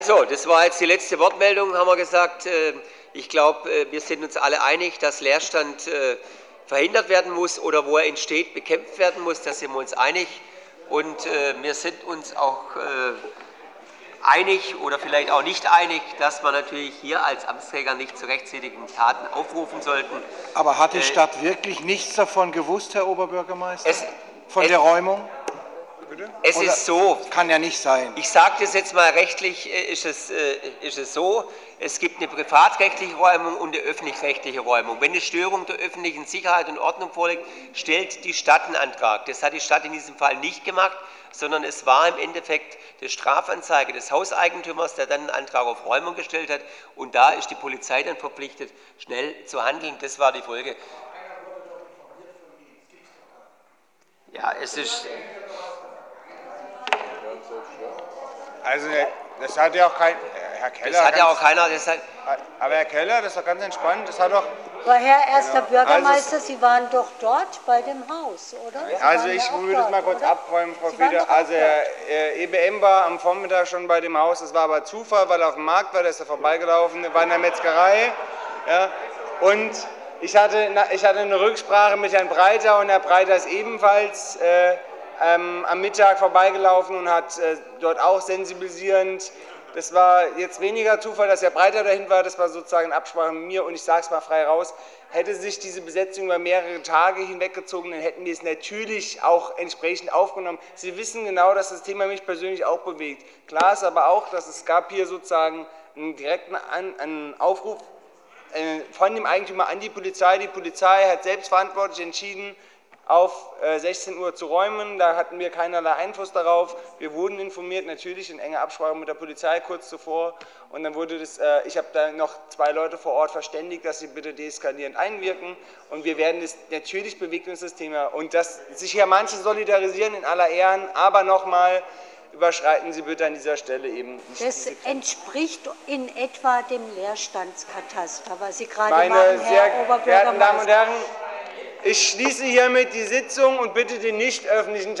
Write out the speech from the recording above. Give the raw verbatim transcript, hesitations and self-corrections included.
So, das war jetzt die letzte Wortmeldung, haben wir gesagt. Ich glaube, wir sind uns alle einig, dass Leerstand verhindert werden muss oder wo er entsteht, bekämpft werden muss. Da sind wir uns einig. Und wir sind uns auch einig oder vielleicht auch nicht einig, dass wir natürlich hier als Amtsträger nicht zu rechtswidrigen Taten aufrufen sollten. Aber hat die Stadt wirklich nichts davon gewusst, Herr Oberbürgermeister? Es, Von es, der Räumung? Es Oder ist so. Kann ja nicht sein. Ich sage das jetzt mal rechtlich, ist es, ist es so, es gibt eine privatrechtliche Räumung und eine öffentlich-rechtliche Räumung. Wenn eine Störung der öffentlichen Sicherheit und Ordnung vorliegt, stellt die Stadt einen Antrag. Das hat die Stadt in diesem Fall nicht gemacht, sondern es war im Endeffekt die Strafanzeige des Hauseigentümers, der dann einen Antrag auf Räumung gestellt hat. Und da ist die Polizei dann verpflichtet, schnell zu handeln. Das war die Folge. Ja, es ist... Also, das hat ja auch kein. Herr Keller. Das hat ja auch keiner. Das hat, aber Herr Keller, das ist doch ganz entspannt. Das hat doch. Aber Herr Erster Genau. Bürgermeister, Also, Sie waren doch dort bei dem Haus, oder? Sie also waren ich ja würde das dort, mal kurz oder? abräumen, Frau Sie waren Fieder. doch auch Also Herr E B M war am Vormittag schon bei dem Haus. Das war aber Zufall, weil er auf dem Markt war. Der ist da vorbeigelaufen. Der war in der Metzgerei. Ja. Und ich hatte, ich hatte eine Rücksprache mit Herrn Breiter und Herr Breiter ist ebenfalls äh, ähm, am Mittag vorbeigelaufen und hat äh, dort auch sensibilisierend. Das war jetzt weniger Zufall, dass Herr Breiter dahin war, das war sozusagen in Absprache mit mir und ich sage es mal frei raus, hätte sich diese Besetzung über mehrere Tage hinweggezogen, dann hätten wir es natürlich auch entsprechend aufgenommen. Sie wissen genau, dass das Thema mich persönlich auch bewegt. Klar ist aber auch, dass es gab hier sozusagen einen direkten An einen Aufruf äh, von dem Eigentümer an die Polizei. Die Polizei hat selbstverantwortlich entschieden, auf sechzehn Uhr zu räumen. Da hatten wir keinerlei Einfluss darauf. Wir wurden informiert, natürlich in enger Absprache mit der Polizei kurz zuvor. Und dann wurde das, äh, ich habe da noch zwei Leute vor Ort verständigt, dass sie bitte deeskalierend einwirken. Und wir werden das, natürlich bewegt uns das Thema. Und dass sich hier manche solidarisieren in aller Ehren, aber nochmal, überschreiten Sie bitte an dieser Stelle eben nicht. Das entspricht in etwa dem Leerstandskataster, was Sie gerade Meine machen, sehr Herr verehrten Damen und Oberbürgermeister. Herren, ich schließe hiermit die Sitzung und bitte den nicht öffentlichen